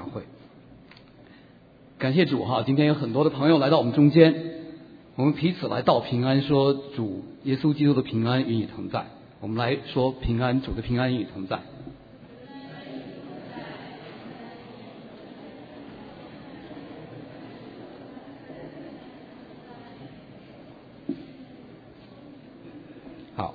教会。感谢主哈，今天有很多的朋友来到我们中间，我们彼此来道平安，说主耶稣基督的平安与你同在。我们来说平安，主的平安与你同在。好，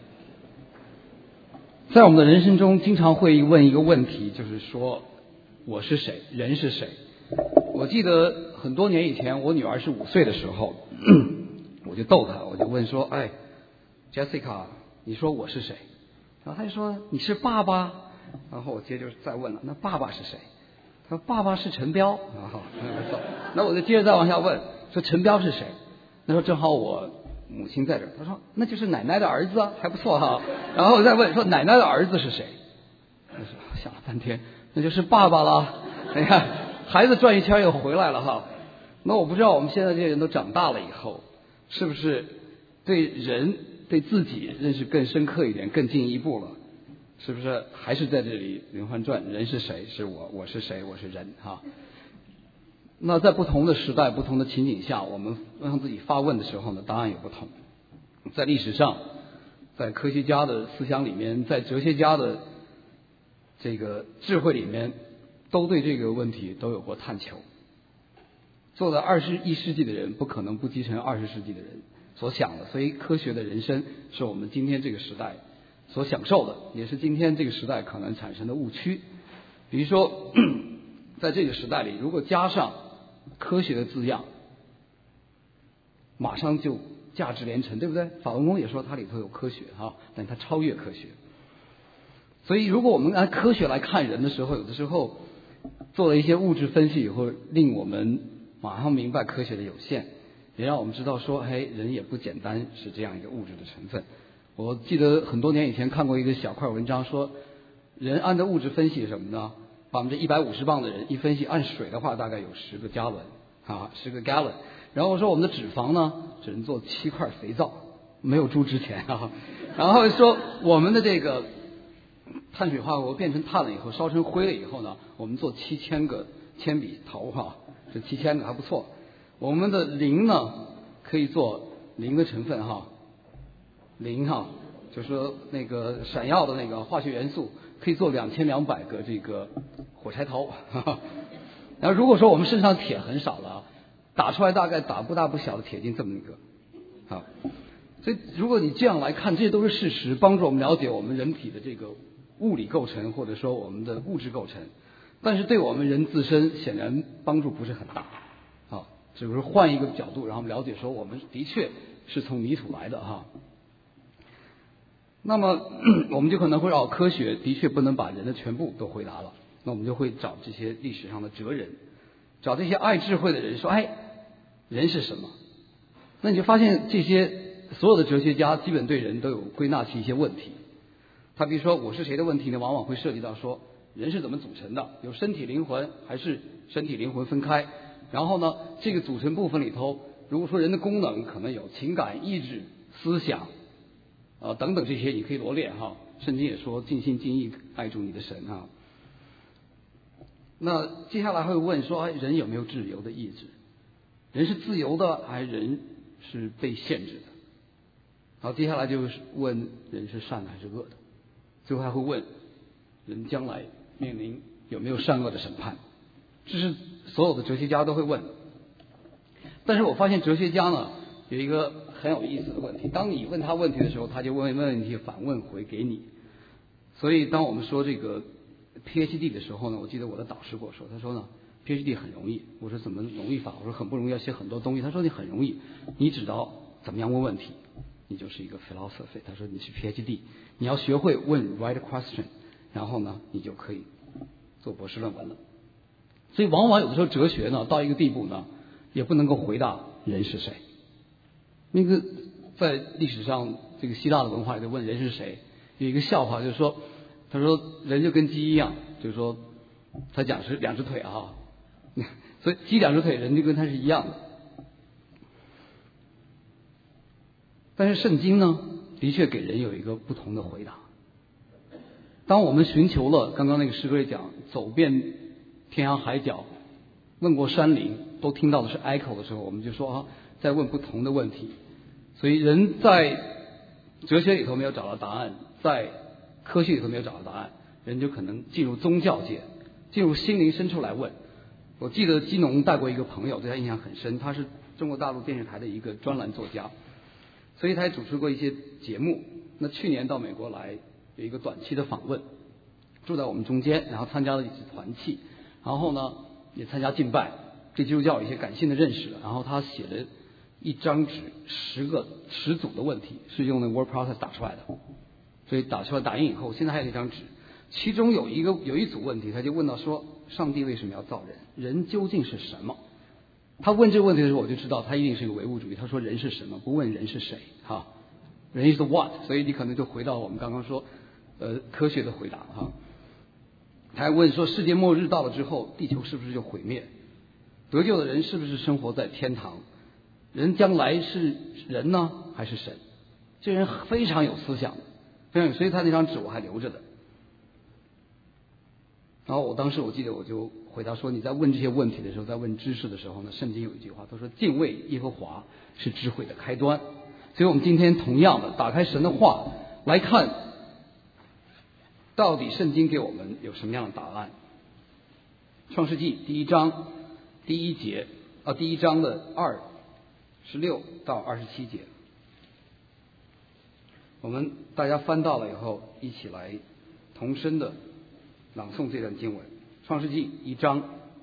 在我们的人生中，经常会问一个问题，就是说我是谁，人是谁。我记得很多年以前，我女儿是5岁的时候，我就逗她，我就问说，哎 ，Jessica， 你说我是谁？然后她就说你是爸爸。然后我接着再问了，那爸爸是谁？她说爸爸是陈彪。那我就接着再往下问，说陈彪是谁？那时候正好我母亲在这儿，她说那就是奶奶的儿子啊，还不错哈。然后我再问说奶奶的儿子是谁？想了半天，那就是爸爸了。你看孩子转一圈又回来了哈。那我不知道我们现在这些人都长大了以后，是不是对人对自己认识更深刻一点，更进一步了？是不是还是在这里连环转？人是谁？是我，我是谁？我是人哈。那在不同的时代、不同的情景下，我们让自己发问的时候呢，答案有不同。在历史上，在科学家的思想里面，在哲学家的这个智慧里面，都对这个问题都有过探求。做了21世纪的人，不可能不继承20世纪的人所想的，所以科学的人生是我们今天这个时代所享受的，也是今天这个时代可能产生的误区。比如说，在这个时代里，如果加上科学的字样，马上就价值连城，对不对？法轮功也说它里头有科学哈，但它超越科学。所以，如果我们按科学来看人的时候，有的时候做了一些物质分析以后，令我们马上明白科学的有限，也让我们知道说，嘿，人也不简单是这样一个物质的成分。我记得很多年以前看过一个小块文章，说人按照物质分析是什么呢？150磅的人一分析，按水的话大概有10个加仑啊，10个 gallon。然后说我们的脂肪呢，只能做7块肥皂，没有猪值钱啊。然后说我们的这个碳水化合物变成碳了以后，烧成灰了以后呢，我们做7000个铅笔头哈，这7000个还不错。我们的磷呢，可以做磷的成分哈。磷哈，就是说那个闪耀的那个化学元素，可以做2200个这个火柴头。然后如果说我们身上铁很少了，打出来大概打不大不小的铁钉这么一个，好，所以如果你这样来看，这些都是事实，帮助我们了解我们人体的这个物理构成，或者说我们的物质构成。但是对我们人自身显然帮助不是很大，啊，只是换一个角度，然后了解说我们的确是从泥土来的哈。那么我们就可能会让科学的确不能把人的全部都回答了，那我们就会找这些历史上的哲人，找这些爱智慧的人说，哎，人是什么？那你就发现这些所有的哲学家基本对人都有归纳起一些问题。他比如说我是谁的问题呢，往往会涉及到说人是怎么组成的，有身体灵魂还是身体灵魂分开？然后呢，这个组成部分里头，如果说人的功能可能有情感、意志、思想等等这些，你可以罗列哈。圣经也说尽心尽意爱主你的神哈。那接下来会问说，哎，人有没有自由的意志？人是自由的还是人是被限制的？好，接下来就是问人是善的还是恶的？最后还会问人将来面临有没有善恶的审判？这是所有的哲学家都会问。但是我发现哲学家呢有一个很有意思的问题，当你问他问题的时候，他就问题反问回给你。所以当我们说这个 PhD 的时候呢，我记得我的导师跟我说，他说呢 PhD 很容易。我说怎么容易法？我说很不容易，要写很多东西。他说你很容易，你只要怎么样问问题，你就是一个 philosophy。他说你是 PhD， 你要学会问 right question， 然后呢你就可以做博士论文了。所以往往有的时候哲学呢到一个地步呢，也不能够回答人是谁。那个在历史上这个希腊的文化里头问人是谁，有一个笑话，就是说他说人就跟鸡一样，就是说他讲是2只腿啊，所以鸡2只腿，人就跟他是一样的。但是圣经呢的确给人有一个不同的回答。当我们寻求了刚刚那个诗歌里讲走遍天涯海角，问过山林，都听到的是 echo 的时候，我们就说在问不同的问题。所以人在哲学里头没有找到答案，在科学里头没有找到答案，人就可能进入宗教界，进入心灵深处来问。我记得基农带过一个朋友，对他印象很深，他是中国大陆电视台的一个专栏作家，所以他也主持过一些节目。那去年到美国来有一个短期的访问，住在我们中间，然后参加了一次团契，然后呢也参加敬拜，对基督教有一些感性的认识了。然后他写了一张纸10组的问题，是用那个 word process 打出来的，所以打出来打印以后，现在还有一张纸，其中有一组问题，他就问到说，上帝为什么要造人？人究竟是什么？他问这个问题的时候，我就知道他一定是一个唯物主义。他说人是什么，不问人是谁哈，人 is the what， 所以你可能就回到我们刚刚说科学的回答哈。他还问说，世界末日到了之后，地球是不是就毁灭？得救的人是不是生活在天堂？人将来是人呢，还是神？这人非常有思想，非常有，所以他那张纸我还留着的。然后当时我记得我就回答说，你在问这些问题的时候，在问知识的时候呢，圣经有一句话，他说敬畏耶和华是智慧的开端。所以我们今天同样的打开神的话来看，到底圣经给我们有什么样的答案？创世纪第一章第一章的26到27节，我们大家翻到了以后，一起来同声的朗诵这段经文。创世纪1章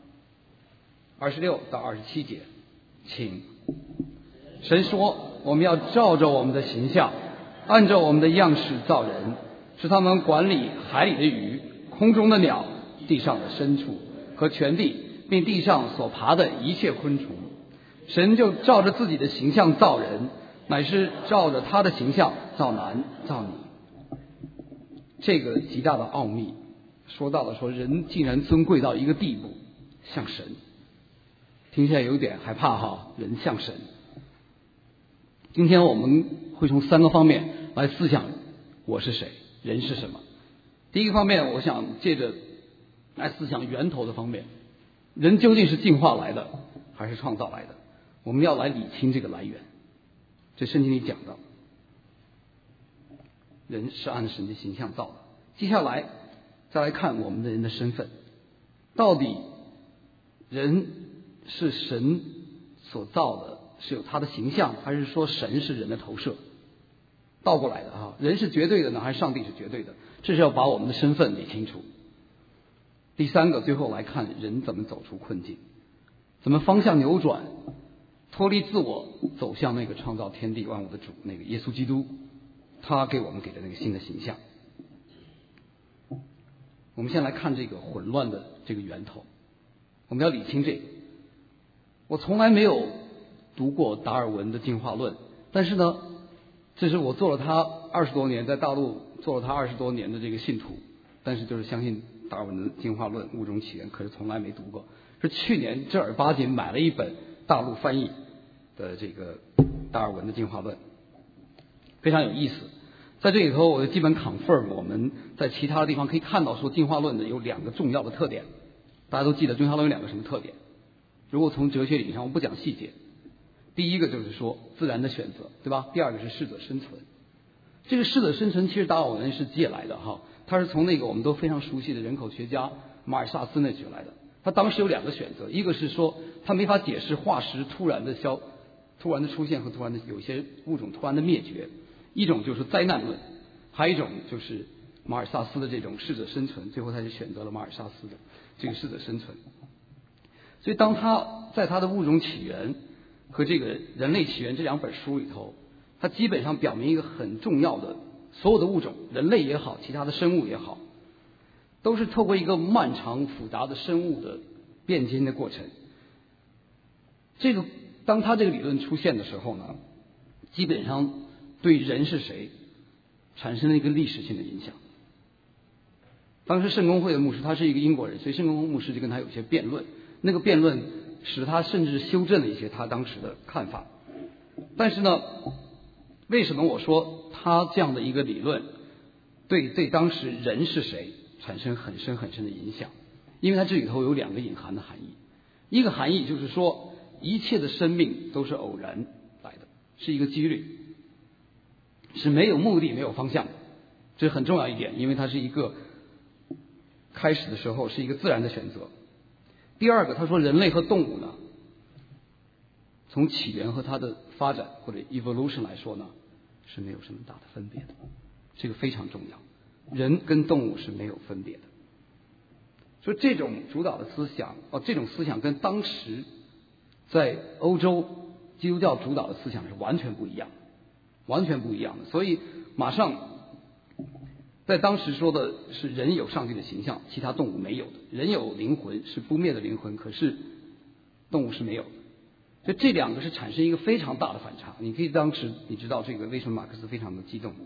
26到27节，请。神说，我们要照着我们的形象，按照我们的样式造人，使他们管理海里的鱼、空中的鸟、地上的牲畜和全地，并地上所爬的一切昆虫。神就照着自己的形象造人，乃是照着他的形象造男造女。这个极大的奥秘说到了，说人竟然尊贵到一个地步，像神。听起来有点害怕哈，人像神。今天我们会从3个方面来思想我是谁，人是什么。第一个方面，我想借着来思想源头的方面，人究竟是进化来的还是创造来的？我们要来理清这个来源。这圣经里讲到，人是按神的形象造的。接下来再来看我们的人的身份，到底人是神所造的，是有他的形象，还是说神是人的投射？倒过来的哈，人是绝对的呢，还是上帝是绝对的？这是要把我们的身份理清楚。第3个，最后来看人怎么走出困境，怎么方向扭转，脱离自我，走向那个创造天地万物的主，那个耶稣基督，他给我们给的那个新的形象。我们先来看这个混乱的这个源头，我们要理清这个。我从来没有读过达尔文的进化论，但是呢，这是我做了他20多年，在大陆做了他20多年的这个信徒，但是就是相信达尔文的进化论、物种起源，可是从来没读过。是去年正儿八经买了一本大陆翻译的这个达尔文的进化论，非常有意思。在这里头，我就基本 confirm 我们在其他的地方可以看到说，进化论的有2个重要的特点。大家都记得进化论有2个什么特点？如果从哲学理上，我不讲细节。第一个就是说自然的选择，对吧？第2个是适者生存。这个适者生存其实达尔文是借来的哈，他是从那个我们都非常熟悉的人口学家马尔萨斯那学来的。他当时有2个选择，一个是说他没法解释化石突然的出现和突然的有些物种突然的灭绝，一种就是灾难论，还有一种就是马尔萨斯的这种适者生存，最后他就选择了马尔萨斯的这个适者生存。所以当他在他的物种起源和这个人类起源这2本书里头，他基本上表明一个很重要的，所有的物种，人类也好，其他的生物也好，都是透过一个漫长复杂的生物的变迁的过程。当他这个理论出现的时候呢，基本上对人是谁产生了一个历史性的影响。当时圣公会的牧师，他是一个英国人，所以圣公会牧师就跟他有一些辩论，那个辩论使他甚至修正了一些他当时的看法。但是呢，为什么我说他这样的一个理论对当时人是谁产生很深很深的影响？ 因为它这里头有2个隐含的含义。一个含义就是说，一切的生命都是偶然来的，是一个几率，是没有目的没有方向的，这很重要一点，因为它是一个开始的时候是一个自然的选择。第二个，他说人类和动物呢，从起源和它的发展或者 evolution 来说呢，是没有什么大的分别的，这个非常重要，人跟动物是没有分别的。所以这种主导的思想，这种思想跟当时在欧洲基督教主导的思想是完全不一样的，完全不一样的。所以马上在当时说的是人有上帝的形象，其他动物没有的。人有灵魂，是不灭的灵魂，可是动物是没有的。所以这2个是产生一个非常大的反差。你可以当时你知道这个为什么马克思非常的激动。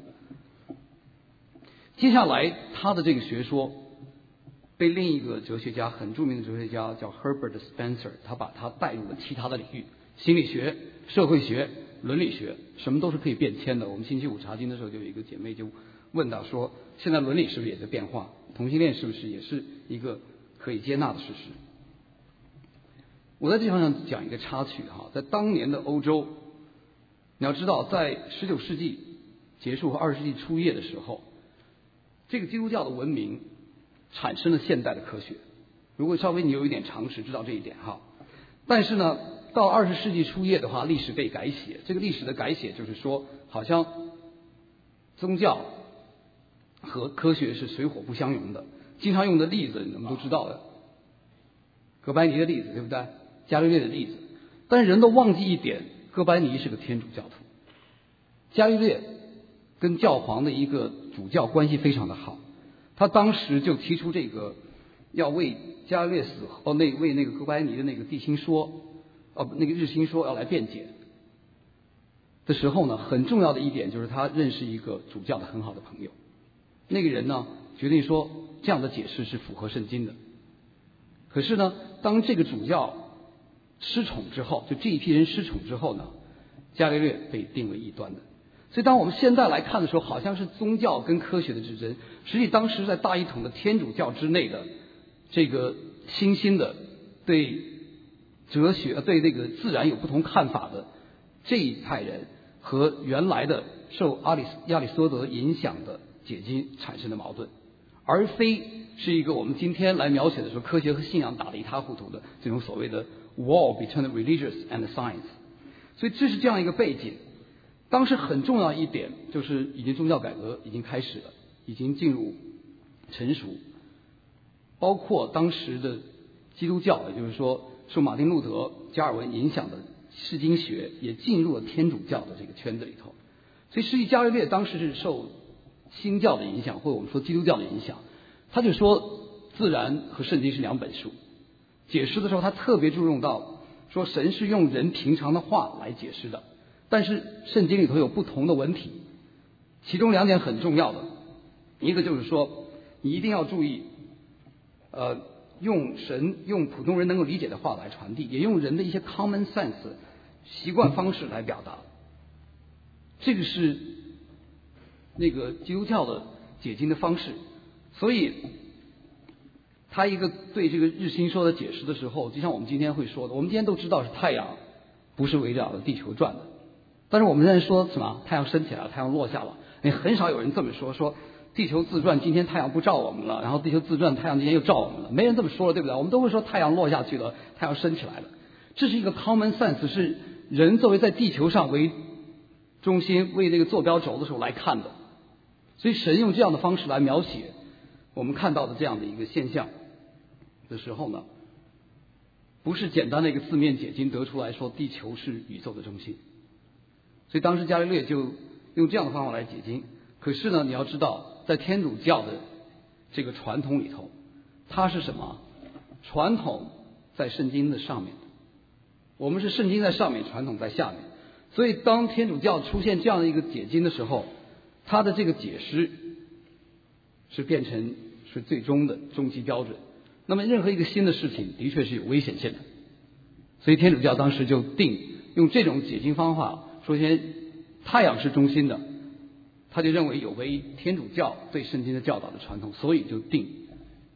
接下来他的这个学说被另一个哲学家，很著名的哲学家叫 Herbert Spencer， 他把它带入了其他的领域，心理学、社会学、伦理学，什么都是可以变迁的。我们星期五查经的时候，就有一个姐妹就问到说，现在伦理是不是也在变化？同性恋是不是也是一个可以接纳的事实？我在这方面讲一个插曲哈，在当年的欧洲，你要知道，在19世纪结束和20世纪初叶的时候，这个基督教的文明产生了现代的科学。如果稍微你有一点常识，知道这一点哈。但是呢，到20世纪初叶的话，历史被改写。这个历史的改写就是说，好像宗教和科学是水火不相容的。经常用的例子你们都知道的，哥白尼的例子对不对？伽利略的例子。但是人都忘记一点，哥白尼是个天主教徒，伽利略跟教皇的一个主教关系非常的好。他当时就提出这个要为伽利略死后为那个哥白尼的那个地心说那个日心说要来辩解的时候呢，很重要的一点就是他认识一个主教的很好的朋友。那个人呢决定说这样的解释是符合圣经的。可是呢，当这个主教失宠之后，就这一批人失宠之后呢，伽利略被定为异端的。所以当我们现在来看的时候，好像是宗教跟科学的之争，实际当时在大一统的天主教之内的这个新兴的对哲学对那个自然有不同看法的这一派人，和原来的受亚里士多德影响的解经产生的矛盾，而非是一个我们今天来描写的时候科学和信仰打得一塌糊涂的这种所谓的 wall between the religious and the science。 所以这是这样一个背景。当时很重要一点就是已经宗教改革已经开始了，已经进入成熟，包括当时的基督教，也就是说受马丁路德、加尔文影响的释经学也进入了天主教的这个圈子里头。所以实际伽利略当时是受新教的影响，或者我们说基督教的影响，他就说自然和圣经是2本书。解释的时候他特别注重到说神是用人平常的话来解释的，但是圣经里头有不同的文体，其中2点很重要的，一个就是说你一定要注意用神用普通人能够理解的话来传递，也用人的一些 common sense 习惯方式来表达。这个是那个基督教的解经的方式。所以他一个对这个日心说的解释的时候，就像我们今天会说的，我们今天都知道是太阳不是围绕着地球转的，但是我们现在说什么太阳升起来了，太阳落下了，很少有人这么说地球自转今天太阳不照我们了，然后地球自转太阳今天又照我们了，没人这么说了，对不对？我们都会说太阳落下去了，太阳升起来了。这是一个 common sense， 是人作为在地球上为中心为那个坐标轴的时候来看的。所以神用这样的方式来描写我们看到的这样的一个现象的时候呢，不是简单的一个字面解经得出来说地球是宇宙的中心。所以当时伽利略就用这样的方法来解经。可是呢，你要知道在天主教的这个传统里头，它是什么？传统在圣经的上面的，我们是圣经在上面，传统在下面。所以当天主教出现这样的一个解经的时候，它的这个解释是变成是最终的终极标准。那么任何一个新的事情的确是有危险性的，所以天主教当时就用这种解经方法，首先太阳是中心的，他就认为有违天主教对圣经的教导的传统，所以就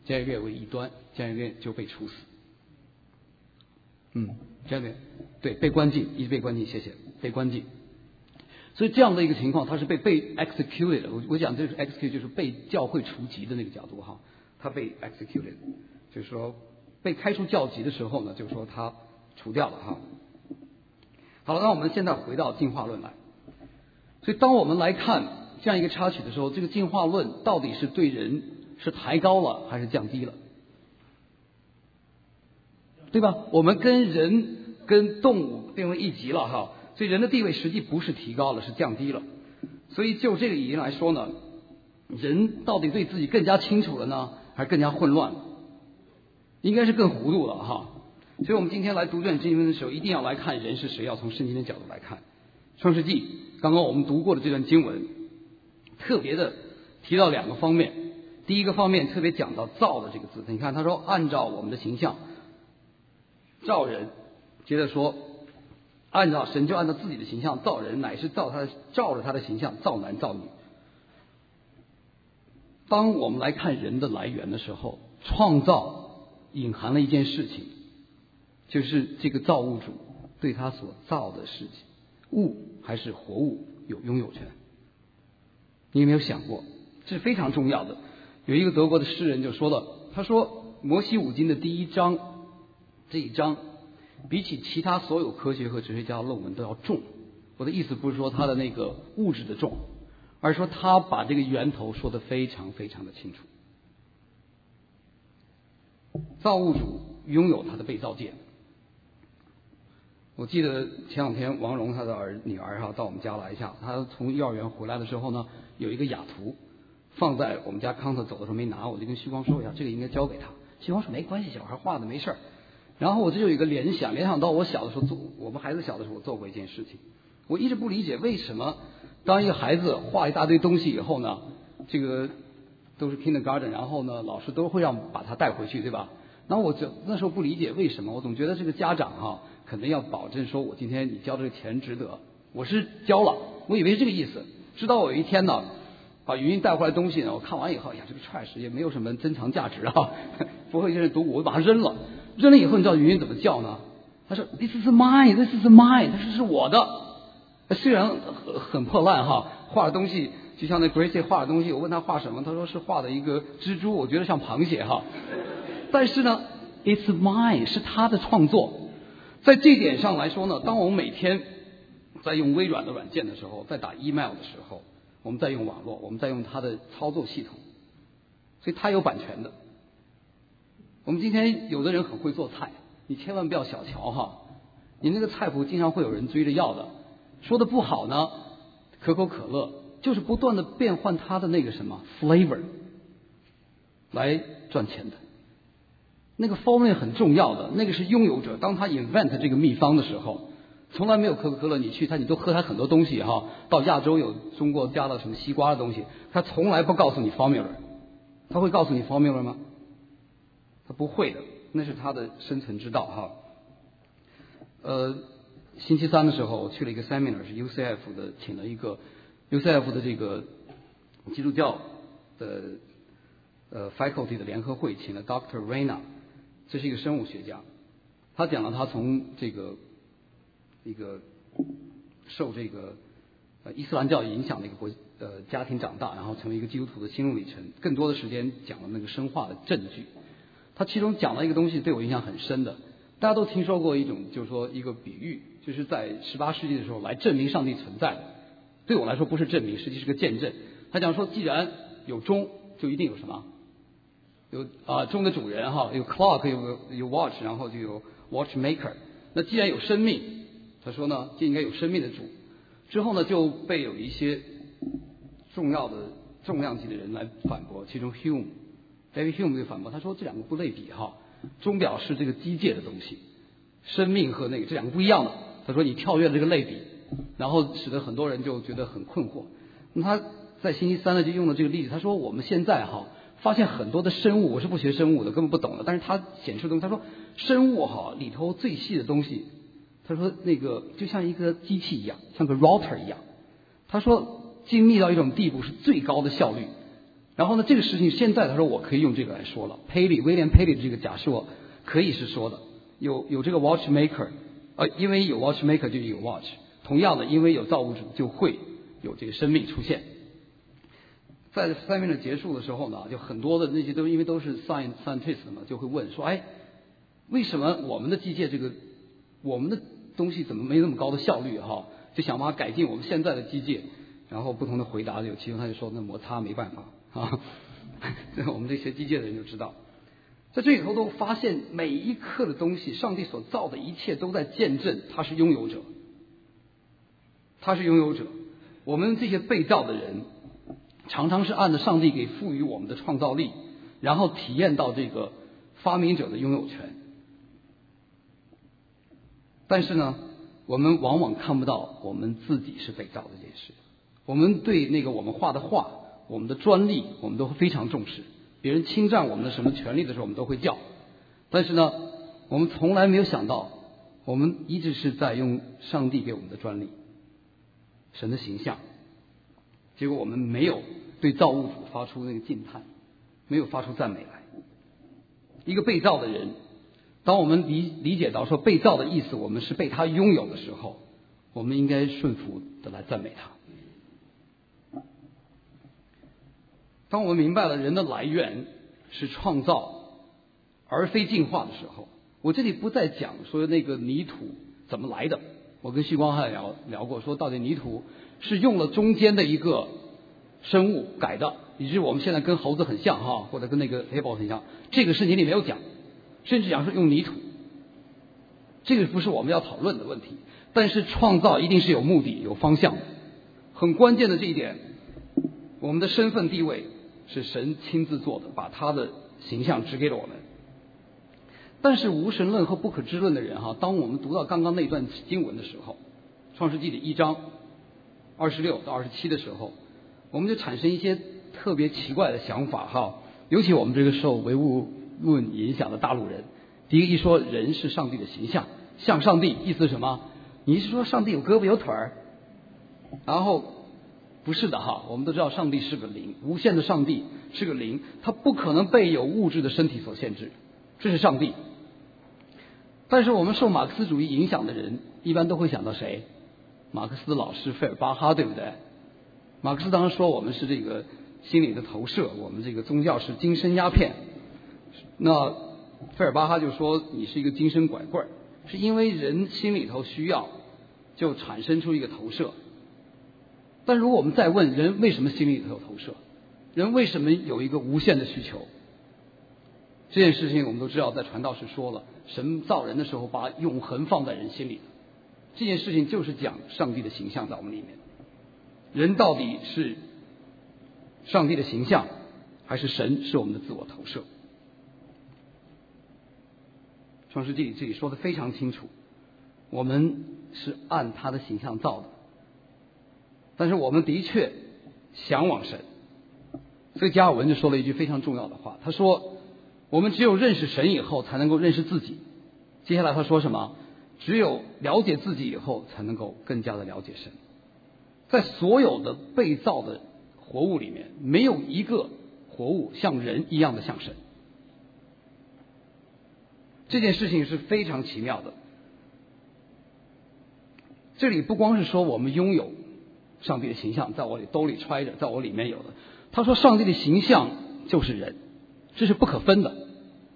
伽利略为异端，伽利略就被处死。伽利略对被关禁，一直被关禁，谢谢，被关禁。所以这样的一个情况，他是被 executed 的。我讲这是 execute 就是被教会除籍的那个角度哈，他被 executed， 就是说被开除教籍的时候呢，就是说他除掉了哈。好了，那我们现在回到进化论来。所以当我们来看这样一个插曲的时候，这个进化论到底是对人是抬高了还是降低了？对吧？我们跟人跟动物并为一级了哈，所以人的地位实际不是提高了，是降低了。所以就这个意义来说呢，人到底对自己更加清楚了呢，还是更加混乱了？应该是更糊涂了哈。所以我们今天来读这段经文的时候，一定要来看人是谁，要从圣经的角度来看。创世纪刚刚我们读过的这段经文，特别的提到两个方面。第一个方面特别讲到造的这个字，你看他说按照我们的形象造人，接着说神就按照自己的形象造人，乃是照着他的形象造男造女。当我们来看人的来源的时候，创造隐含了一件事情，就是这个造物主对他所造的事情，物还是活物有拥有权。你有没有想过，这是非常重要的。有一个德国的诗人就说了，他说摩西五经的第一章这一章比起其他所有科学和哲学家的论文都要重。我的意思不是说他的那个物质的重，而是说他把这个源头说得非常非常的清楚。造物主拥有他的被造界。我记得前两天王蓉她的女儿到我们家来一下，她从幼儿园回来的时候呢，有一个雅图放在我们家康特走的时候没拿，我就跟旭光说一下，这个应该交给他。旭光说没关系，小孩画的没事儿。然后我这就有一个联想到我小的时候我们孩子小的时候我做过一件事情，我一直不理解为什么当一个孩子画一大堆东西以后呢，这个都是 kindergarten， 然后呢老师都会把他带回去，对吧？然后那时候不理解为什么，我总觉得这个家长肯定要保证说我今天你交这个钱值得，我是交了，我以为是这个意思。直到我有一天呢，把云云带回来东西呢，我看完以后，这个 trash 也没有什么珍藏价值不会认读，我就把它扔了。扔了以后，你知道云云怎么叫呢？他说 This is mine, This is mine， 他说是我的。虽然很破烂画的东西就像那 Gracie 画的东西，我问他画什么，他说是画的一个蜘蛛，我觉得像螃蟹但是呢 It's mine 是他的创作。在这点上来说呢，当我们每天在用微软的软件的时候，在打 email 的时候，我们在用网络，我们在用它的操作系统，所以它有版权的。我们今天有的人很会做菜，你千万不要小瞧你那个菜谱经常会有人追着要的。说的不好呢，可口可乐就是不断的变换它的那个什么 flavor 来赚钱的。那个 formula 很重要的，那个是拥有者。当他 invent 这个秘方的时候，从来没有可口可乐，你去你都喝他很多东西到亚洲有中国加了什么西瓜的东西，他从来不告诉你 formula， 他会告诉你 formula 吗？他不会的，那是他的生存之道星期三的时候，我去了一个 seminar， 是 UCF 的，请了一个 UCF 的这个基督教的faculty 的联合会，请了 Dr. Reina， 这是一个生物学家，他讲了他从这个一个受这个伊斯兰教影响的一个家庭长大，然后成为一个基督徒的心路历程，更多的时间讲了那个生化的证据。他其中讲了一个东西对我印象很深的，大家都听说过一种就是说一个比喻，就是在18世纪的时候来证明上帝存在的，对我来说不是证明，实际是个见证。他讲说既然有钟就一定有什么，有钟的主人有 clock 有 watch， 然后就有 watchmaker。那既然有生命，他说呢就应该有生命的主。之后呢就被有一些重要的重量级的人来反驳，其中 David Hume 就反驳，他说这两个不类比钟表是这个机械的东西，生命和这两个不一样的。他说你跳跃了这个类比，然后使得很多人就觉得很困惑。那他在星期三呢就用了这个例子，他说我们现在发现很多的生物，我是不学生物的，根本不懂的，但是他显示的东西，他说生物里头最细的东西，他说那个就像一个机器一样，像个 router 一样，他说精密到一种地步是最高的效率， 然后呢，这个事情现在他说我可以用这个来说了，威廉佩利的这个假设可以是说的，有这个 watchmaker，因为有 watchmaker 就有 watch， 同样的，因为有造物主就会有这个生命出现。在seminar结束的时候呢，就很多的那些因为都是 scientist 嘛，就会问说，为什么我们的机械我们的东西怎么没那么高的效率哈？就想办法改进我们现在的机械，然后不同的回答有其中他就说那摩擦没办法啊，我们这些机械的人就知道，在这里头都发现每一刻的东西，上帝所造的一切都在见证他是拥有者，他是拥有者。我们这些被造的人，常常是按照上帝给赋予我们的创造力，然后体验到这个发明者的拥有权。但是呢，我们往往看不到我们自己是被造的这件事。我们对那个我们画的画，我们的专利，我们都非常重视。别人侵占我们的什么权利的时候，我们都会叫。但是呢，我们从来没有想到，我们一直是在用上帝给我们的专利，神的形象。结果我们没有对造物主发出那个敬叹，没有发出赞美来。一个被造的人，当我们理解到说被造的意思，我们是被他拥有的时候，我们应该顺服的来赞美他。当我们明白了人的来源是创造而非进化的时候，我这里不再讲说那个泥土怎么来的。我跟旭光汉聊过，说到底泥土是用了中间的一个生物改的，以致我们现在跟猴子很像哈，或者跟那个黑豹很像。这个事情里没有讲，甚至讲是用泥土，这个不是我们要讨论的问题。但是创造一定是有目的、有方向的。很关键的这一点，我们的身份地位是神亲自做的，把他的形象指给了我们。但是无神论和不可知论的人哈，当我们读到刚刚那段经文的时候，创世纪的1章26到27的时候，我们就产生一些特别奇怪的想法哈。尤其我们这个受唯物论影响的大陆人，第一说人是上帝的形象，像上帝，意思是什么？你是说上帝有胳膊有腿儿？然后不是的哈，我们都知道上帝是个灵，无限的上帝是个灵，他不可能被有物质的身体所限制，这是上帝。但是我们受马克思主义影响的人，一般都会想到谁？马克思老师费尔巴哈，对不对？马克思当时说我们是这个心理的投射，我们这个宗教是精神鸦片。那费尔巴哈就说你是一个精神拐棍，是因为人心里头需要，就产生出一个投射。但如果我们再问人为什么心里头有投射，人为什么有一个无限的需求？这件事情我们都知道，在传道时说了，神造人的时候把永恒放在人心里。这件事情就是讲上帝的形象在我们里面。人到底是上帝的形象，还是神是我们的自我投射？创世纪这里说的非常清楚，我们是按他的形象造的，但是我们的确向往神。所以加尔文就说了一句非常重要的话，他说我们只有认识神以后才能够认识自己。接下来他说什么？只有了解自己以后才能够更加的了解神。在所有的被造的活物里面，没有一个活物像人一样的像神。这件事情是非常奇妙的。这里不光是说我们拥有上帝的形象，在我兜里揣着，在我里面有的。他说上帝的形象就是人，这是不可分的。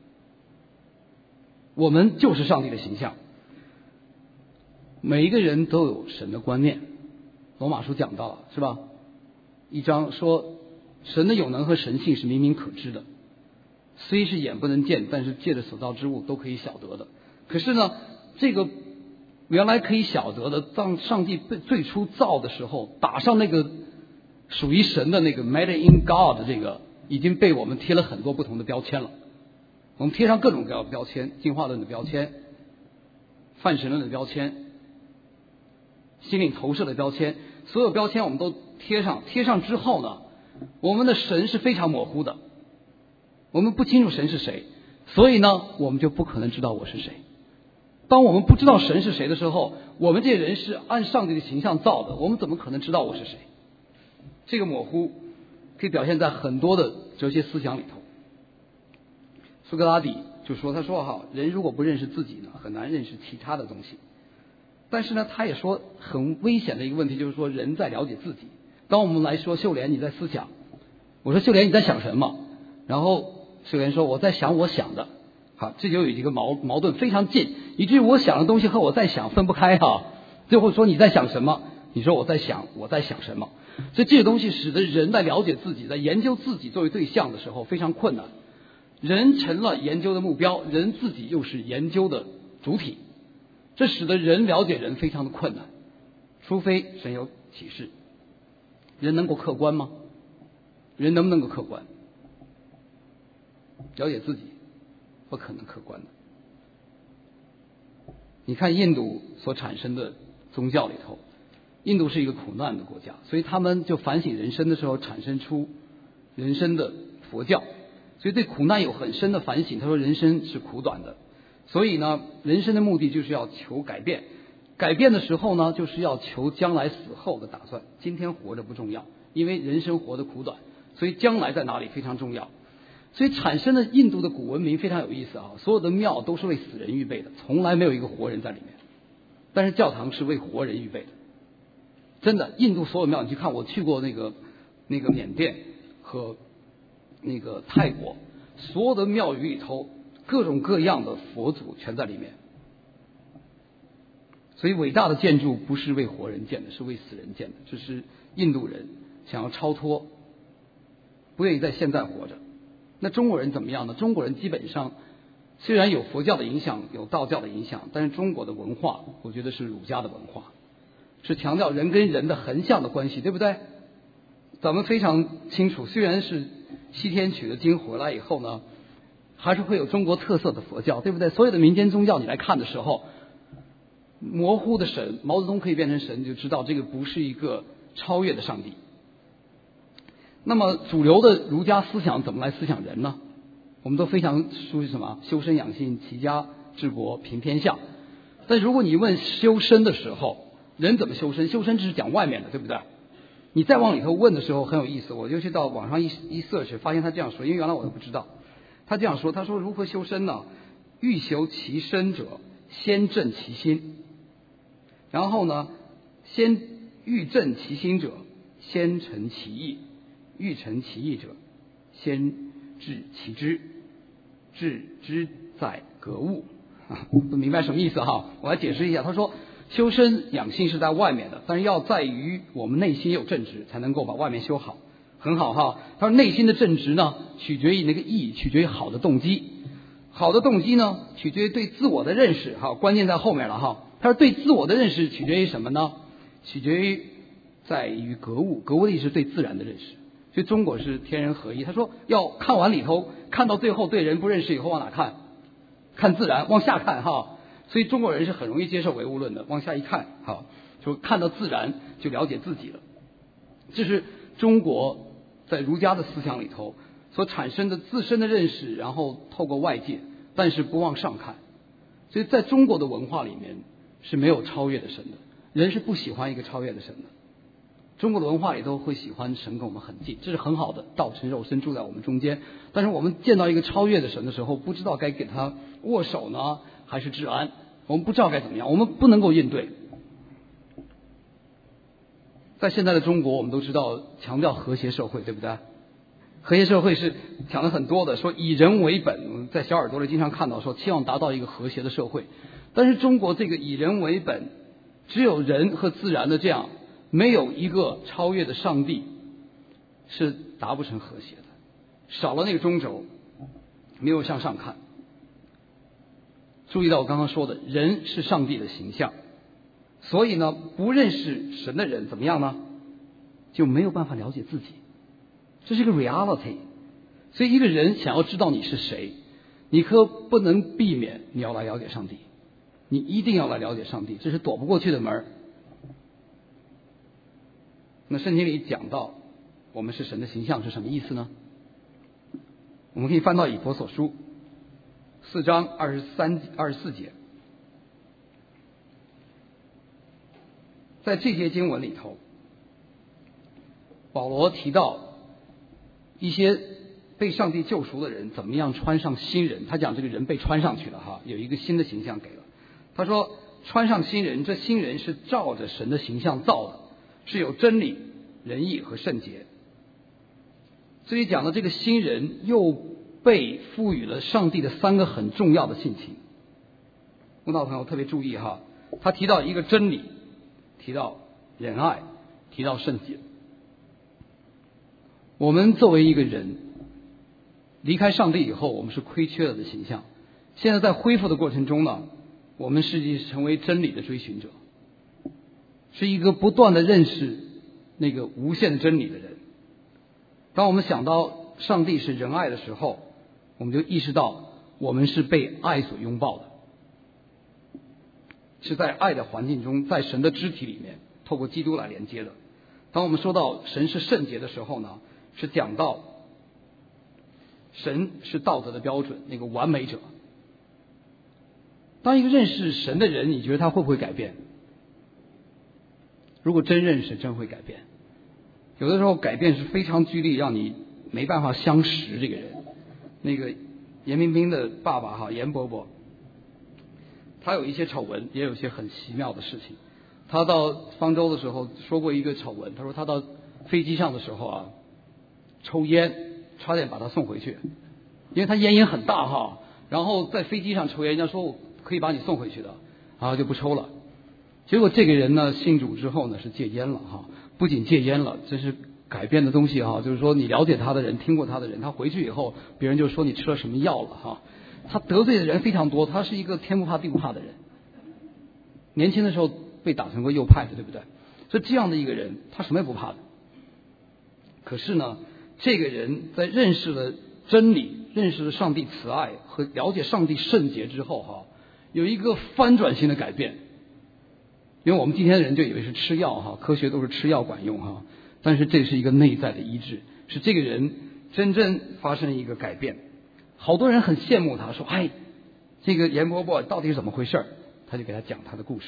我们就是上帝的形象。每一个人都有神的观念，罗马书讲到了是吧？1章说神的有能和神性是明明可知的，虽是眼不能见，但是借着所造之物都可以晓得的。可是呢，这个原来可以晓得的，当上帝最初造的时候打上那个属于神的那个 made in God 这个，已经被我们贴了很多不同的标签了。我们贴上各种各样的标签，进化论的标签，泛神论的标签，心灵投射的标签，所有标签我们都贴上。贴上之后呢，我们的神是非常模糊的，我们不清楚神是谁，所以呢，我们就不可能知道我是谁。当我们不知道神是谁的时候，我们这些人是按上帝的形象造的，我们怎么可能知道我是谁？这个模糊可以表现在很多的哲学思想里头。苏格拉底就说，他说哈，人如果不认识自己呢，很难认识其他的东西。但是呢，他也说很危险的一个问题，就是说人在了解自己。当我们来说秀莲你在思想，我说秀莲你在想什么？然后秀莲说我在想我想的。好，这就有一个矛盾非常近，以至于我想的东西和我在想分不开哈。最后说你在想什么？你说我在想什么？所以这个东西使得人在了解自己，在研究自己作为对象的时候非常困难。人成了研究的目标，人自己又是研究的主体，这使得人了解人非常的困难，除非神有启示。人能够客观吗？人能不能够客观？了解自己不可能客观的。你看印度所产生的宗教里头，印度是一个苦难的国家，所以他们就反省人生的时候产生出人生的佛教，所以对苦难有很深的反省。他说人生是苦短的，所以呢人生的目的就是要求改变，改变的时候呢就是要求将来死后的打算。今天活着不重要，因为人生活得苦短，所以将来在哪里非常重要。所以产生的印度的古文明非常有意思啊，所有的庙都是为死人预备的，从来没有一个活人在里面，但是教堂是为活人预备的。真的，印度所有庙你去看，我去过那个缅甸和那个泰国，所有的庙宇里头各种各样的佛祖全在里面。所以伟大的建筑不是为活人建的，是为死人建的。这是印度人想要超脱，不愿意在现在活着。那中国人怎么样呢？中国人基本上虽然有佛教的影响，有道教的影响，但是中国的文化我觉得是儒家的文化，是强调人跟人的横向的关系，对不对？咱们非常清楚，虽然是西天取了经回来以后呢，还是会有中国特色的佛教，对不对？所有的民间宗教你来看的时候，模糊的神，毛泽东可以变成神，就知道这个不是一个超越的上帝。那么主流的儒家思想怎么来思想人呢？我们都非常熟悉什么？修身养性，齐家治国平天下。但如果你问修身的时候，人怎么修身？修身只是讲外面的，对不对？你再往里头问的时候很有意思，我就去到网上一 search， 发现他这样说，因为原来我都不知道。他这样说，他说如何修身呢？欲修其身者，先正其心。然后呢，欲正其心者，先诚其意。欲诚其意者，先治其知。治之在格物。不明白什么意思哈？我来解释一下。他说修身养性是在外面的，但是要在于我们内心有正直，才能够把外面修好。很好哈。他说内心的正直呢，取决于那个意，取决于好的动机。好的动机呢，取决于对自我的认识。哈，关键在后面了哈。他说对自我的认识取决于什么呢？取决于在于格物。格物的意思是对自然的认识。所以中国是天人合一。他说要看完里头，看到最后对人不认识以后往哪看？看自然，往下看哈。所以中国人是很容易接受唯物论的，往下一看，哈，就看到自然就了解自己了。这是中国在儒家的思想里头所产生的自身的认识，然后透过外界，但是不往上看。所以在中国的文化里面是没有超越的神的，人是不喜欢一个超越的神的。中国的文化里头会喜欢神跟我们很近，这是很好的，道成肉身住在我们中间。但是我们见到一个超越的神的时候，不知道该给他握手呢还是致安，我们不知道该怎么样，我们不能够应对。在现在的中国，我们都知道强调和谐社会，对不对？和谐社会是讲了很多的，说以人为本，在小耳朵里经常看到说期望达到一个和谐的社会。但是中国这个以人为本，只有人和自然的这样，没有一个超越的上帝，是达不成和谐的。少了那个中轴，没有向上看。注意到我刚刚说的，人是上帝的形象，所以呢，不认识神的人怎么样呢？就没有办法了解自己，这是一个 reality。所以一个人想要知道你是谁，你可不能避免你要来了解上帝，你一定要来了解上帝，这是躲不过去的门。那圣经里讲到我们是神的形象是什么意思呢？我们可以翻到以弗所书4章24节，在这些经文里头，保罗提到一些被上帝救赎的人怎么样穿上新人。他讲这个人被穿上去了哈，有一个新的形象给了。他说穿上新人，这新人是照着神的形象造的，是有真理、仁义和圣洁。这里讲的这个新人又被赋予了上帝的3个很重要的性情。慕道朋友特别注意哈，他提到一个真理，提到仁爱，提到圣洁。我们作为一个人离开上帝以后，我们是亏缺了的形象。现在在恢复的过程中呢，我们实际成为真理的追寻者，是一个不断的认识那个无限的真理的人。当我们想到上帝是仁爱的时候，我们就意识到我们是被爱所拥抱的，是在爱的环境中，在神的肢体里面透过基督来连接的。当我们说到神是圣洁的时候呢，是讲到神是道德的标准，那个完美者。当一个认识神的人，你觉得他会不会改变？如果真认识，真会改变。有的时候改变是非常剧烈，让你没办法相识这个人。那个严冰冰的爸爸哈，严伯伯，他有一些丑闻，也有一些很奇妙的事情。他到方舟的时候说过一个丑闻，他说他到飞机上的时候啊，抽烟，差点把他送回去，因为他烟瘾很大哈。然后在飞机上抽烟，人家说我可以把你送回去的，然后就不抽了。结果这个人呢，信主之后呢是戒烟了哈，不仅戒烟了，这是改变的东西哈。就是说你了解他的人，听过他的人，他回去以后，别人就说你吃了什么药了哈。他得罪的人非常多，他是一个天不怕地不怕的人。年轻的时候被打成过右派的，对不对？所以这样的一个人，他什么也不怕的。可是呢，这个人在认识了真理，认识了上帝慈爱和了解上帝圣洁之后哈，有一个翻转性的改变。因为我们今天的人就以为是吃药哈，科学都是吃药管用哈，但是这是一个内在的医治，是这个人真正发生一个改变。好多人很羡慕他，说哎，这个严伯伯到底是怎么回事？他就给他讲他的故事。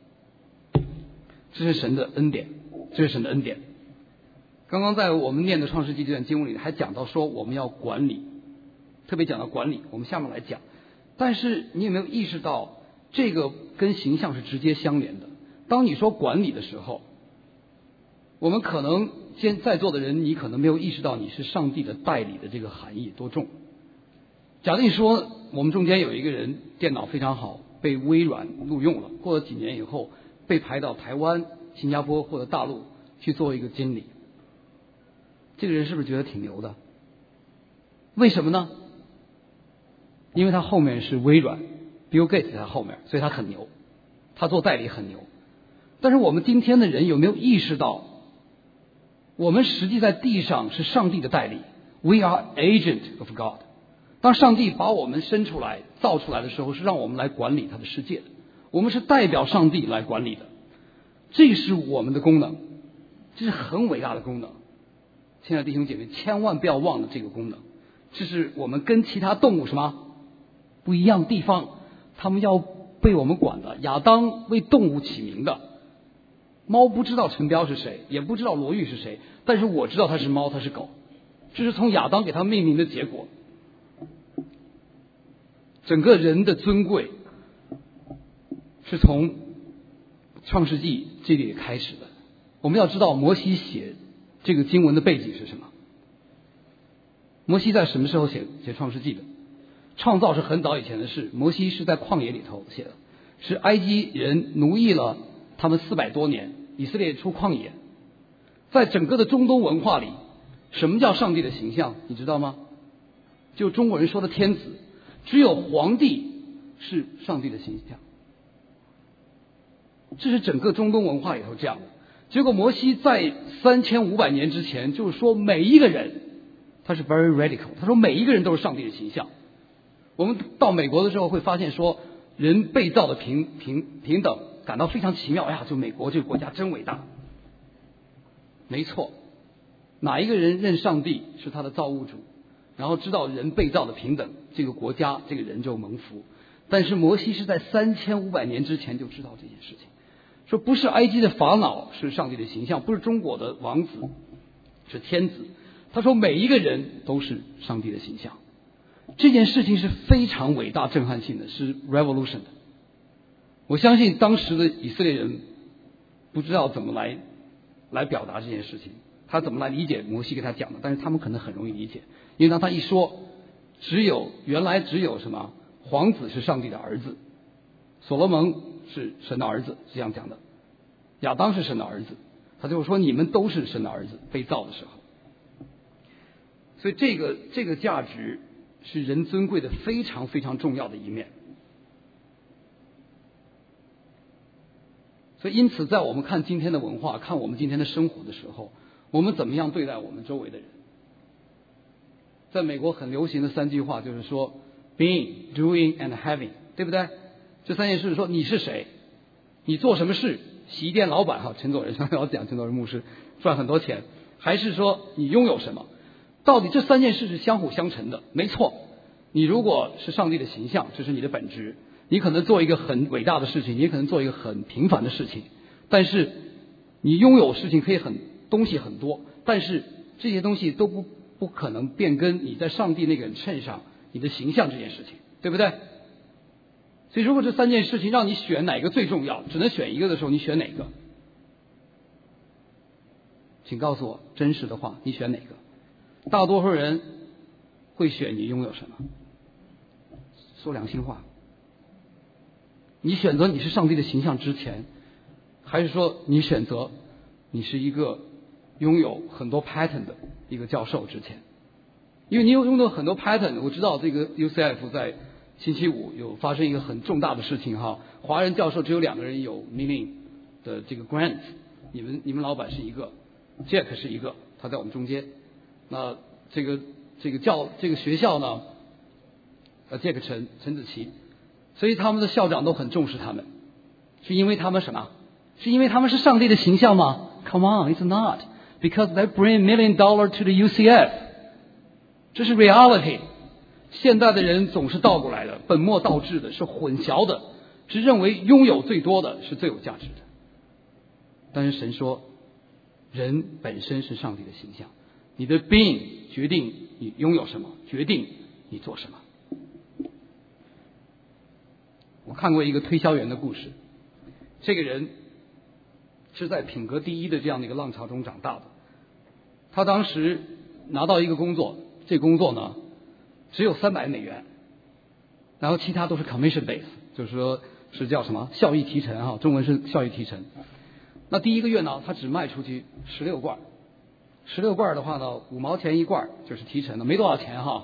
这是神的恩典，这是神的恩典。刚刚在我们念的创世纪这段经文里还讲到说我们要管理，特别讲到管理，我们下面来讲。但是你有没有意识到这个跟形象是直接相连的？当你说管理的时候，我们可能现在座的人，你可能没有意识到你是上帝的代理的这个含义多重。假定说我们中间有一个人电脑非常好，被微软录用了，过了几年以后被派到台湾、新加坡或者大陆去做一个经理，这个人是不是觉得挺牛的？为什么呢？因为他后面是微软 Bill Gates 在后面，所以他很牛，他做代理很牛。但是我们今天的人有没有意识到，我们实际在地上是上帝的代理 We are agent of God。 当上帝把我们生出来造出来的时候，是让我们来管理他的世界的，我们是代表上帝来管理的，这是我们的功能，这是很伟大的功能。亲爱的弟兄姐妹，千万不要忘了这个功能，这是我们跟其他动物什么不一样的地方，他们要被我们管的。亚当为动物起名的，猫不知道陈彪是谁，也不知道罗玉是谁，但是我知道它是猫，它是狗，这是从亚当给它命名的结果。整个人的尊贵是从创世纪这里开始的。我们要知道摩西写这个经文的背景是什么。摩西在什么时候写创世纪的？创造是很早以前的事，摩西是在旷野里头写的，是埃及人奴役了他们400多年，以色列出旷野。在整个的中东文化里，什么叫上帝的形象你知道吗？就中国人说的天子，只有皇帝是上帝的形象，这是整个中东文化里头这样的。结果摩西在3500年之前就是说每一个人，他是 very radical， 他说每一个人都是上帝的形象。我们到美国的时候会发现说人被造的平等，感到非常奇妙。哎呀，就美国这个国家真伟大。没错，哪一个人认上帝是他的造物主，然后知道人被造的平等，这个国家这个人就蒙福。但是摩西是在3500年之前就知道这件事情，说不是埃及的法老是上帝的形象，不是中国的王子是天子， 他说每一个人都是上帝的形象。这件事情是非常伟大震撼性的，是 revolution 的。我相信当时的以色列人不知道怎么来表达这件事情，他怎么来理解摩西给他讲的，但是他们可能很容易理解，因为当他一说原来只有什么皇子是上帝的儿子，所罗门是神的儿子，这样讲的，亚当是神的儿子，他就说你们都是神的儿子，被造的时候。所以这个价值是人尊贵的非常非常重要的一面。所以因此在我们看今天的文化，看我们今天的生活的时候，我们怎么样对待我们周围的人。在美国很流行的3句话就是说 being, doing and having， 对不对？这3件事说你是谁，你做什么事，洗衣店老板哈，陈佐仁老讲，陈佐仁牧师赚很多钱，还是说你拥有什么？到底这3件事是相互相成的，没错。你如果是上帝的形象，这是你的本质，你可能做一个很伟大的事情，你也可能做一个很平凡的事情，但是你拥有事情可以东西很多，但是这些东西都不可能变更你在上帝那个人身上你的形象这件事情，对不对？所以如果这3件事情让你选哪个最重要，只能选一个的时候，你选哪个？请告诉我真实的话，你选哪个？大多数人会选你拥有什么？说良心话，你选择你是上帝的形象之前，还是说你选择你是一个拥有很多 pattern 的一个教授之前？因为你拥有很多 pattern， 我知道这个 UCF 在星期五有发生一个很重大的事情哈，华人教授只有2个人有 milling 的这个 grant， 你们老板是一个 ，Jack 是一个，他在我们中间。那这个学校呢，Jack 陈子琪，所以他们的校长都很重视他们，是因为他们什么？是因为他们是上帝的形象吗 ？Come on, it's not, because they bring $1 million to the UCF。这是 reality。现在的人总是倒过来的，本末倒置的，是混淆的，是认为拥有最多的是最有价值的。但是神说，人本身是上帝的形象。你的 being 决定你拥有什么，决定你做什么。我看过一个推销员的故事，这个人是在品格第一的这样的一个浪潮中长大的。他当时拿到一个工作，这工作呢只有$300，然后其他都是 commission base， 就是说是叫什么效益提成哈，中文是效益提成。那第一个月呢，他只卖出去16罐。16罐的话呢，5毛钱一罐就是提成的，没多少钱哈。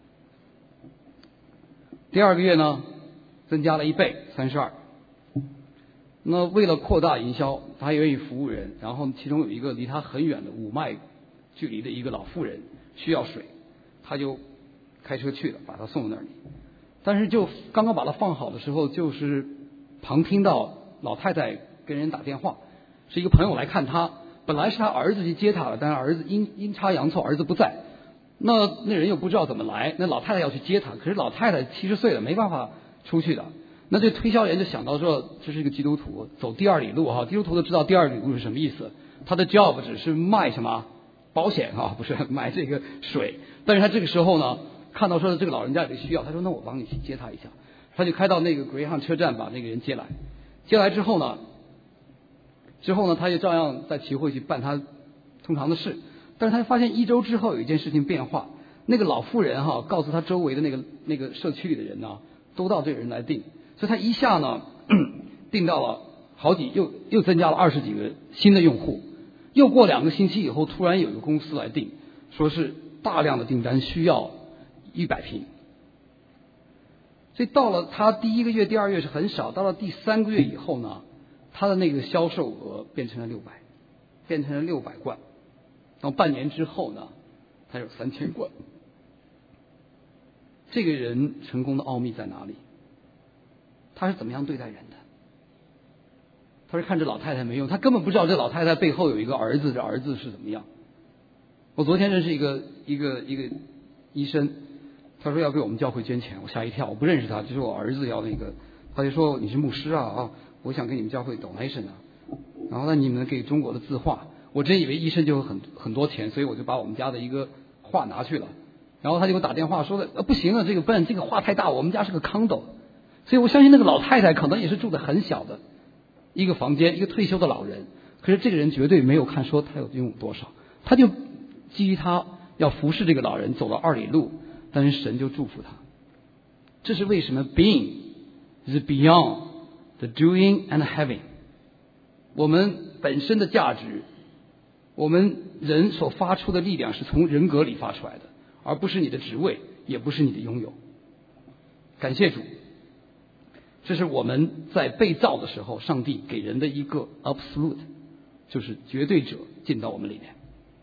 第2个月呢，增加了1倍，32。那为了扩大营销，他还愿意服务人，然后其中有一个离他很远的5迈距离的一个老妇人需要水，他就开车去了，把他送到那里。但是就刚刚把他放好的时候，就是旁听到老太太跟人打电话，是一个朋友来看他。本来是他儿子去接他了，但是儿子阴差阳错，儿子不在。那人又不知道怎么来，那老太太要去接他，可是老太太70岁了，没办法出去的。那这推销员就想到说，这是一个基督徒，走第2里路哈，基督徒都知道第2里路是什么意思。他的 job 只是卖什么保险啊，不是买这个水。但是他这个时候呢，看到说这个老人家有需要，他说那我帮你去接他一下。他就开到那个 Greyhound 车站把那个人接来。接来之后呢，他就照样在集会去办他通常的事，但是他发现1周之后有一件事情变化，那个老妇人哈告诉他周围的那个社区里的人呢，都到这个人来订，所以他一下呢订到了又增加了20几个新的用户，又过2个星期以后，突然有一个公司来订，说是大量的订单需要100瓶，所以到了他第1个月、第2个月是很少，到了第3个月以后呢，他的那个销售额变成了600罐，然后半年之后呢，他有3000罐。这个人成功的奥秘在哪里？他是怎么样对待人的？他是看着老太太没用，他根本不知道这老太太背后有一个儿子，这儿子是怎么样。我昨天认识一个医生，他说要给我们教会捐钱，我吓一跳，我不认识他，就是我儿子要那个，他就说你是牧师啊，我想给你们教会 donation 啊，然后呢你们给中国的字画， 我真以为医生就会很多钱，所以我就把我们家的一个画拿去了。然后他就给我打电话说的，不行啊，这个笨，这个画太大，我们家是个 condo， 所以我相信那个老太太可能也是住的很小的一个房间，一个退休的老人。可是这个人绝对没有看说他有拥有多少，他就基于他要服侍这个老人走了2里路，但是神就祝福他。这是为什么 being is beyond the doing and having。 我们本身的价值，我们人所发出的力量是从人格里发出来的，而不是你的职位，也不是你的拥有。感谢主，这是我们在被造的时候上帝给人的一个 absolute， 就是绝对者进到我们里面。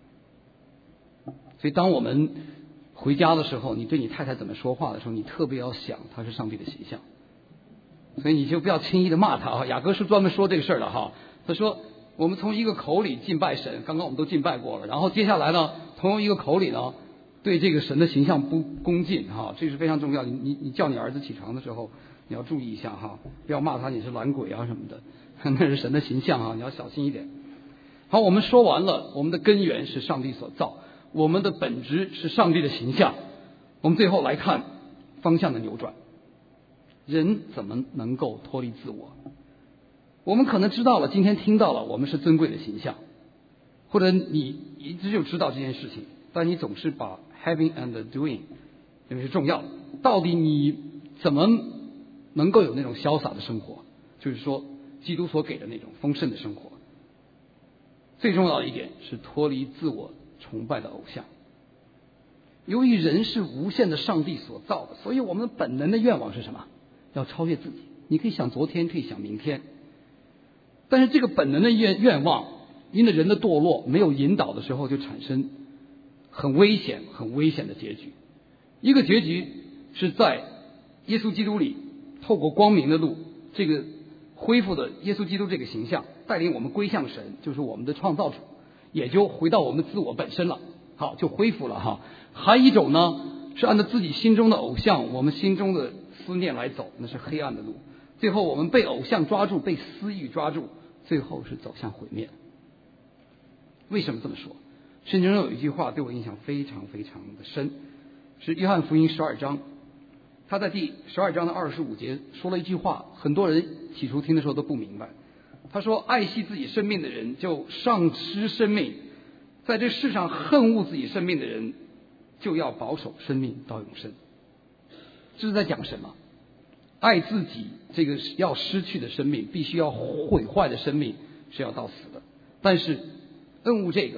所以当我们回家的时候，你对你太太怎么说话的时候，你特别要想她是上帝的形象，所以你就不要轻易的骂她啊。雅各是专门说这个事儿的哈，他说我们从一个口里敬拜神，刚刚我们都敬拜过了，然后接下来呢，从一个口里呢对这个神的形象不恭敬哈，这是非常重要。你叫你儿子起床的时候，你要注意一下哈，不要骂他你是懒鬼啊什么的，那是神的形象啊，你要小心一点。好，我们说完了，我们的根源是上帝所造，我们的本质是上帝的形象。我们最后来看方向的扭转，人怎么能够脱离自我？我们可能知道了，今天听到了我们是尊贵的形象，或者你一直就知道这件事情，但你总是把 having and doing 认为是重要的。到底你怎么能够有那种潇洒的生活，就是说基督所给的那种丰盛的生活？最重要的一点是脱离自我崇拜的偶像。由于人是无限的上帝所造的，所以我们本能的愿望是什么？要超越自己。你可以想昨天，可以想明天，但是这个本能的愿望因着人的堕落没有引导的时候，就产生很危险的结局。一个结局是在耶稣基督里透过光明的路，这个恢复的耶稣基督这个形象带领我们归向神，就是我们的创造主，也就回到我们自我本身了。好，就恢复了哈。还有一种呢，是按照自己心中的偶像，我们心中的思念来走，那是黑暗的路。最后我们被偶像抓住，被私欲抓住，最后是走向毁灭。为什么这么说？圣经中有一句话对我印象非常的深，是约翰福音12章，他在第12章的25节说了一句话，很多人起初听的时候都不明白。他说爱惜自己生命的人就丧失生命，在这世上恨恶自己生命的人就要保守生命到永生。这是在讲什么？爱自己这个要失去的生命，必须要毁坏的生命是要到死的，但是恨恶这个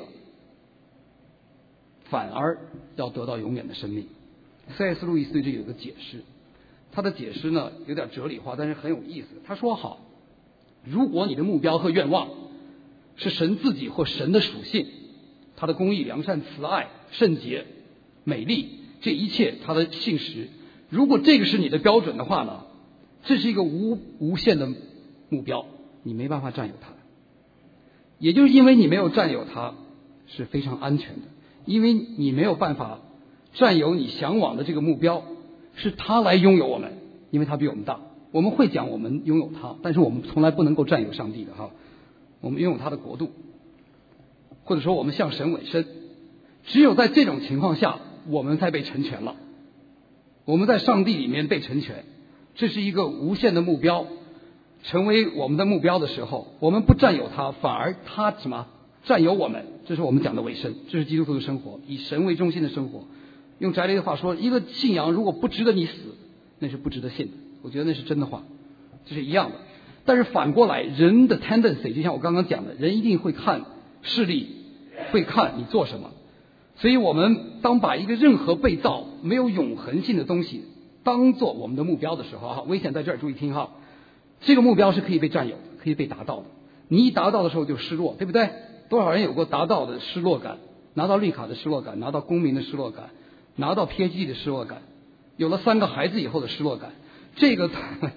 反而要得到永远的生命。C.S. 路易斯对这个有个解释，他的解释呢有点哲理化，但是很有意思。他说好，如果你的目标和愿望是神自己或神的属性，他的公义、良善、慈爱、圣洁、美丽，这一切他的信实，如果这个是你的标准的话呢，这是一个无限的目标，你没办法占有它。也就是因为你没有占有它，是非常安全的，因为你没有办法占有你向往的这个目标，是他来拥有我们，因为他比我们大。我们会讲我们拥有他，但是我们从来不能够占有上帝的哈。我们拥有他的国度，或者说我们向神委身，只有在这种情况下，我们才被成全了。我们在上帝里面被成全，这是一个无限的目标。成为我们的目标的时候，我们不占有他，反而他什么占有我们，这是我们讲的委身，这是基督徒的生活，以神为中心的生活。用翟雷的话说，一个信仰如果不值得你死，那是不值得信的。我觉得那是真的话，这是一样的。但是反过来，人的 tendency 就像我刚刚讲的，人一定会看势力，会看你做什么。所以我们当把一个任何被造没有永恒性的东西当做我们的目标的时候哈，危险在这儿，注意听哈。这个目标是可以被占有的，可以被达到的。你一达到的时候就失落，对不对？多少人有过达到的失落感，拿到绿卡的失落感，拿到公民的失落感，拿到 PhD 的失落感，有了3个孩子以后的失落感。这个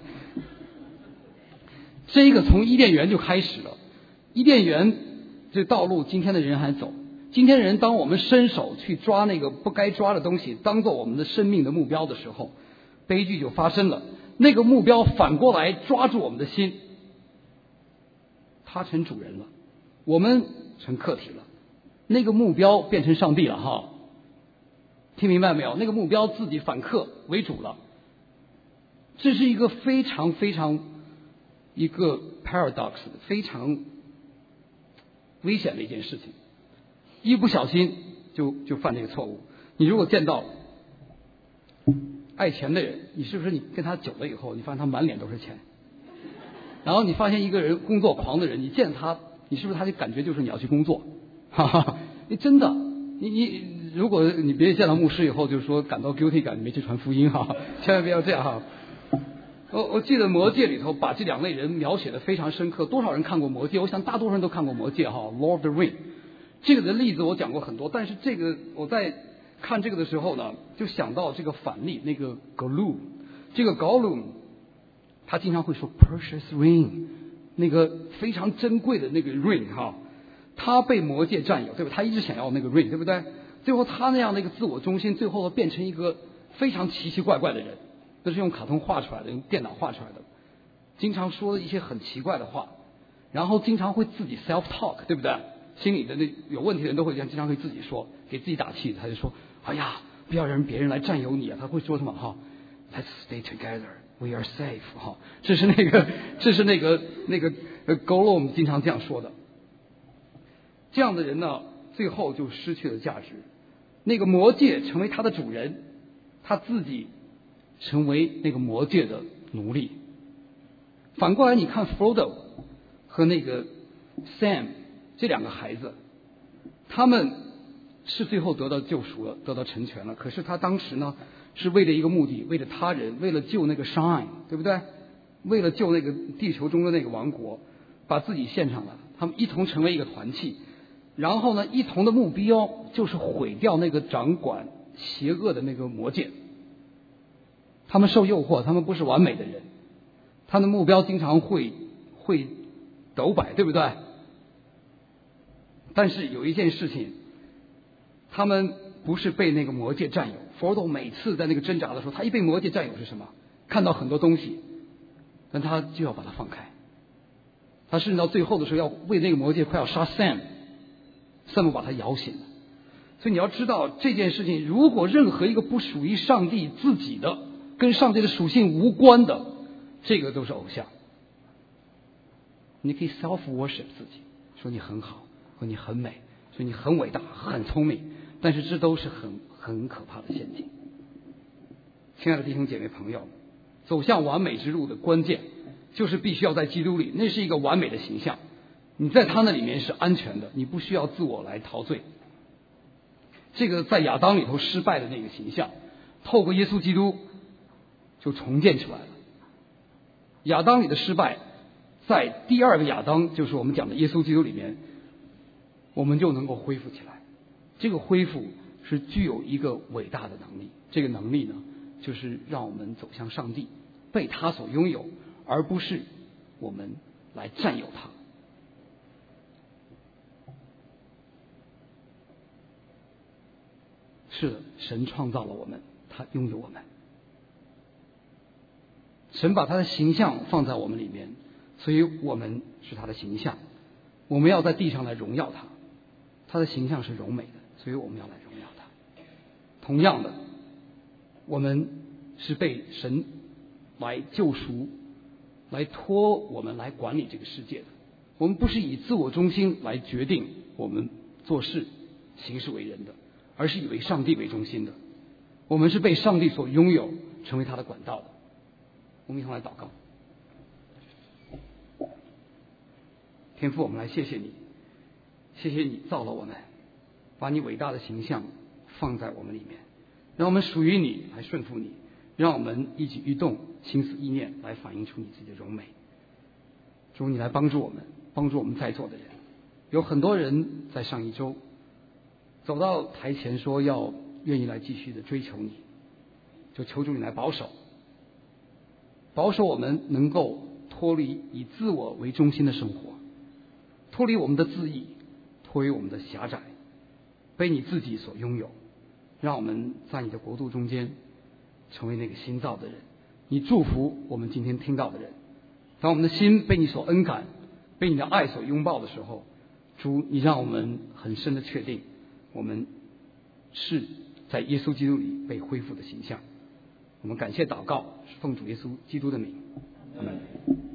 从伊甸园就开始了。伊甸园这道路今天的人还走。今天人当我们伸手去抓那个不该抓的东西当做我们的生命的目标的时候，悲剧就发生了。那个目标反过来抓住我们的心，他成主人了。 我们成客体了，那个目标变成上帝了哈。听明白没有？那个目标自己反客为主了。这是一个非常非常一个 paradox， 非常危险的一件事情。一不小心就犯这个错误。你如果见到爱钱的人，你是不是你跟他久了以后，你发现他满脸都是钱？然后你发现一个人工作狂的人，你见他，你是不是他就感觉就是你要去工作？哈哈，你真的，你如果你别见到牧师以后就是说感到 guilty 感，你没去传福音哈，千万不要这样哈。我记得《魔戒》里头把这两类人描写的非常深刻。多少人看过《魔戒》？我想大多数人都看过《魔戒》哈，《Lord of the Ring》。这个的例子我讲过很多，但是这个我在看这个的时候呢，就想到这个反例，那个 Gollum， 这个 Gollum， 他经常会说 precious ring， 那个非常珍贵的那个 ring 哈，他被魔戒占有，对吧？他一直想要那个 ring， 对不对？最后他那样的一个自我中心，最后变成一个非常奇奇怪怪的人，那是用卡通画出来的，用电脑画出来的，经常说一些很奇怪的话，然后经常会自己 self talk， 对不对？心里的那有问题的人都会这样，经常会自己说，给自己打气。他就说：“哎呀，不要让别人来占有你啊！”他会说什么哈 ？Let's stay together, we are safe 哈。这是那个Gollum 经常这样说的。这样的人呢，最后就失去了价值。那个魔戒成为他的主人，他自己成为那个魔戒的奴隶。反过来，你看 Frodo 和那个 Sam。这两个孩子，他们是最后得到救赎了，得到成全了。可是他当时呢，是为了一个目的，为了他人，为了救那个 Shine， 对不对？为了救那个地球中的那个王国，把自己献上了。他们一同成为一个团契，然后呢，一同的目标就是毁掉那个掌管邪恶的那个魔戒。他们受诱惑，他们不是完美的人，他的目标经常会斗摆，对不对？但是有一件事情，他们不是被那个魔戒占有。Frodo 每次在那个挣扎的时候，他一被魔戒占有是什么？看到很多东西，但他就要把它放开。他甚至到最后的时候要为那个魔戒快要杀 Sam 把他摇醒了。所以你要知道这件事情，如果任何一个不属于上帝自己的，跟上帝的属性无关的，这个都是偶像。你可以 self worship 自己，说你很好，说你很美，说你很伟大，很聪明，但是这都是很可怕的陷阱。亲爱的弟兄姐妹朋友，走向完美之路的关键就是必须要在基督里，那是一个完美的形象，你在他那里面是安全的，你不需要自我来陶醉。这个在亚当里头失败的那个形象，透过耶稣基督就重建出来了。亚当里的失败，在第二个亚当，就是我们讲的耶稣基督里面，我们就能够恢复起来。这个恢复是具有一个伟大的能力，这个能力呢，就是让我们走向上帝，被他所拥有，而不是我们来占有他。是的，神创造了我们，他拥有我们。神把他的形象放在我们里面，所以我们是他的形象。我们要在地上来荣耀他，他的形象是柔美的，所以我们要来荣耀他。同样的，我们是被神来救赎，来托我们来管理这个世界的。我们不是以自我中心来决定我们做事行事为人的，而是以为上帝为中心的。我们是被上帝所拥有，成为他的管道的。我们一同来祷告。天父，我们来谢谢你，谢谢你造了我们，把你伟大的形象放在我们里面，让我们属于你，来顺服你，让我们一举一动、心思意念来反映出你自己的荣美。主，你来帮助我们，帮助我们在座的人。有很多人在上一周走到台前说要愿意来继续的追求你，就求主你来保守我们能够脱离以自我为中心的生活，脱离我们的自义，脱离我们的狭窄，被你自己所拥有，让我们在你的国度中间成为那个新造的人。你祝福我们今天听到的人，当我们的心被你所恩感，被你的爱所拥抱的时候， 主，你让我们很深的确定，我们是在耶稣基督里被恢复的形象。我们感谢祷告，是奉主耶稣基督的名，阿门。